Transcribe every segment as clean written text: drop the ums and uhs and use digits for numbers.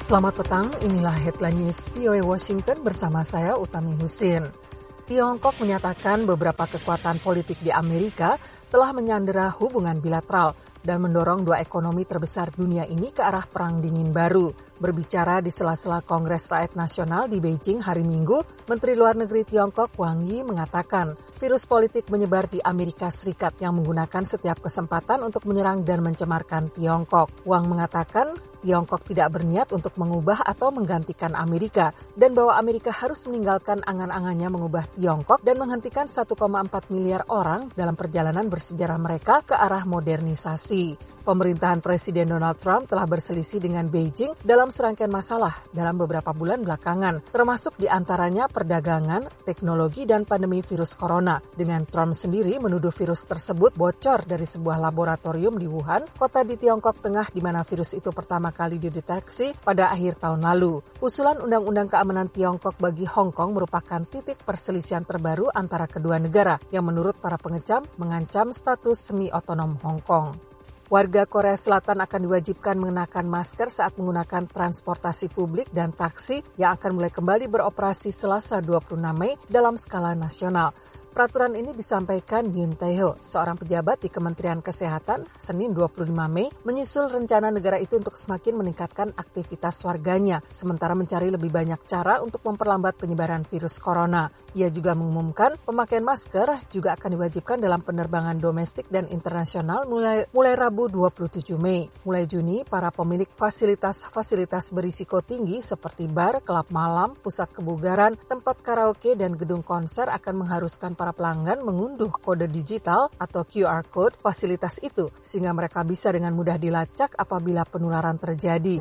Selamat petang, inilah Headline News VOA Washington bersama saya Utami Husin. Tiongkok menyatakan beberapa kekuatan politik di Amerika telah menyandera hubungan bilateral dan mendorong dua ekonomi terbesar dunia ini ke arah perang dingin baru. Berbicara di sela-sela Kongres Rakyat Nasional di Beijing hari Minggu, Menteri Luar Negeri Tiongkok Wang Yi mengatakan virus politik menyebar di Amerika Serikat yang menggunakan setiap kesempatan untuk menyerang dan mencemarkan Tiongkok. Wang mengatakan Tiongkok tidak berniat untuk mengubah atau menggantikan Amerika dan bahwa Amerika harus meninggalkan angan-angannya mengubah Tiongkok dan menghentikan 1,4 miliar orang dalam perjalanan bersejarah mereka ke arah modernisasi. Pemerintahan Presiden Donald Trump telah berselisih dengan Beijing dalam serangkaian masalah dalam beberapa bulan belakangan, termasuk diantaranya perdagangan, teknologi, dan pandemi virus corona. Dengan Trump sendiri menuduh virus tersebut bocor dari sebuah laboratorium di Wuhan, kota di Tiongkok Tengah di mana virus itu pertama kali dideteksi pada akhir tahun lalu. Usulan Undang-Undang Keamanan Tiongkok bagi Hong Kong merupakan titik perselisihan terbaru antara kedua negara yang menurut para pengecam mengancam status semi-otonom Hong Kong. Warga Korea Selatan akan diwajibkan mengenakan masker saat menggunakan transportasi publik dan taksi yang akan mulai kembali beroperasi Selasa 26 Mei dalam skala nasional. Peraturan ini disampaikan Yoon Tae-ho, seorang pejabat di Kementerian Kesehatan, Senin 25 Mei, menyusul rencana negara itu untuk semakin meningkatkan aktivitas warganya, sementara mencari lebih banyak cara untuk memperlambat penyebaran virus corona. Ia juga mengumumkan pemakaian masker juga akan diwajibkan dalam penerbangan domestik dan internasional mulai Rabu 27 Mei. Mulai Juni, para pemilik fasilitas berisiko tinggi seperti bar, klub malam, pusat kebugaran, tempat karaoke, dan gedung konser akan mengharuskan para pelanggan mengunduh kode digital atau QR Code fasilitas itu sehingga mereka bisa dengan mudah dilacak apabila penularan terjadi.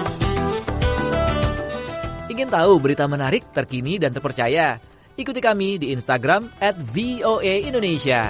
Ingin tahu berita menarik, terkini, dan terpercaya? Ikuti kami di Instagram @VOA_Indonesia.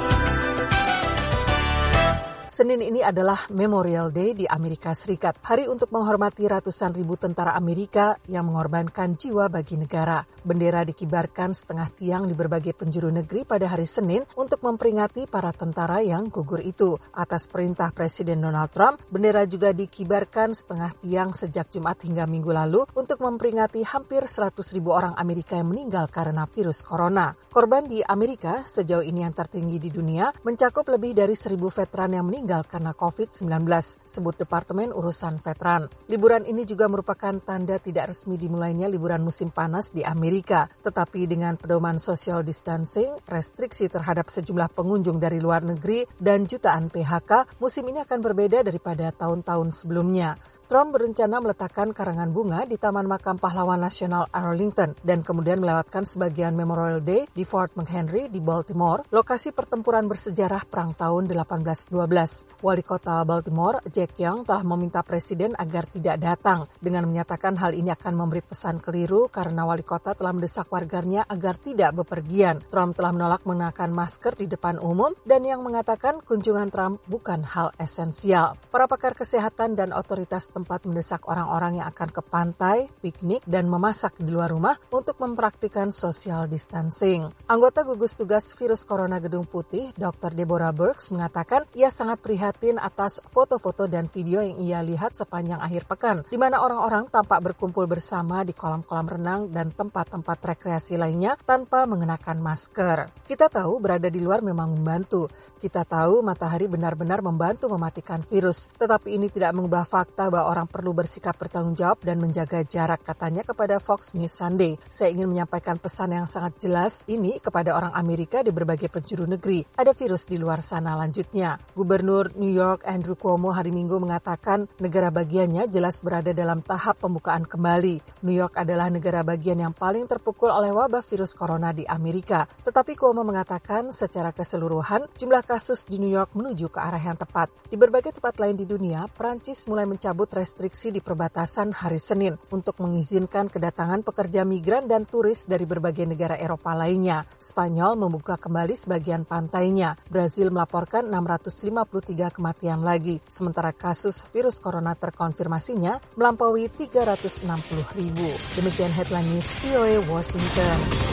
Senin ini adalah Memorial Day di Amerika Serikat, hari untuk menghormati ratusan ribu tentara Amerika yang mengorbankan jiwa bagi negara. Bendera dikibarkan setengah tiang di berbagai penjuru negeri pada hari Senin untuk memperingati para tentara yang gugur itu. Atas perintah Presiden Donald Trump, bendera juga dikibarkan setengah tiang sejak Jumat hingga Minggu lalu untuk memperingati hampir 100 ribu orang Amerika yang meninggal karena virus corona. Korban di Amerika sejauh ini yang tertinggi di dunia mencakup lebih dari 1.000 veteran yang meninggal karena COVID-19, sebut Departemen Urusan Veteran. Liburan ini juga merupakan tanda tidak resmi dimulainya liburan musim panas di Amerika. Tetapi dengan pedoman social distancing, restriksi terhadap sejumlah pengunjung dari luar negeri, dan jutaan PHK, musim ini akan berbeda daripada tahun-tahun sebelumnya. Trump berencana meletakkan karangan bunga di Taman Makam Pahlawan Nasional Arlington dan kemudian melewatkan sebagian Memorial Day di Fort McHenry di Baltimore, lokasi pertempuran bersejarah Perang tahun 1812. Wali kota Baltimore, Jack Young, telah meminta Presiden agar tidak datang dengan menyatakan hal ini akan memberi pesan keliru karena wali kota telah mendesak warganya agar tidak bepergian. Trump telah menolak mengenakan masker di depan umum dan yang mengatakan kunjungan Trump bukan hal esensial. Para pakar kesehatan dan otoritas tempat mendesak orang-orang yang akan ke pantai, piknik, dan memasak di luar rumah untuk mempraktikkan social distancing. Anggota gugus tugas virus corona Gedung Putih, Dr. Deborah Birx, mengatakan ia sangat prihatin atas foto-foto dan video yang ia lihat sepanjang akhir pekan, di mana orang-orang tampak berkumpul bersama di kolam-kolam renang dan tempat-tempat rekreasi lainnya tanpa mengenakan masker. Kita tahu berada di luar memang membantu. Kita tahu matahari benar-benar membantu mematikan virus, tetapi ini tidak mengubah fakta bahwa orang perlu bersikap bertanggung jawab dan menjaga jarak, katanya kepada Fox News Sunday. Saya ingin menyampaikan pesan yang sangat jelas ini kepada orang Amerika di berbagai penjuru negeri. Ada virus di luar sana, lanjutnya. Gubernur New York Andrew Cuomo hari Minggu mengatakan negara bagiannya jelas berada dalam tahap pembukaan kembali. New York adalah negara bagian yang paling terpukul oleh wabah virus corona di Amerika. Tetapi Cuomo mengatakan secara keseluruhan jumlah kasus di New York menuju ke arah yang tepat. Di berbagai tempat lain di dunia, Prancis mulai mencabut restriksi di perbatasan hari Senin untuk mengizinkan kedatangan pekerja migran dan turis dari berbagai negara Eropa lainnya. Spanyol membuka kembali sebagian pantainya. Brazil melaporkan 653 kematian lagi, sementara kasus virus corona terkonfirmasinya melampaui 360.000. Demikian Headline News VOA Washington.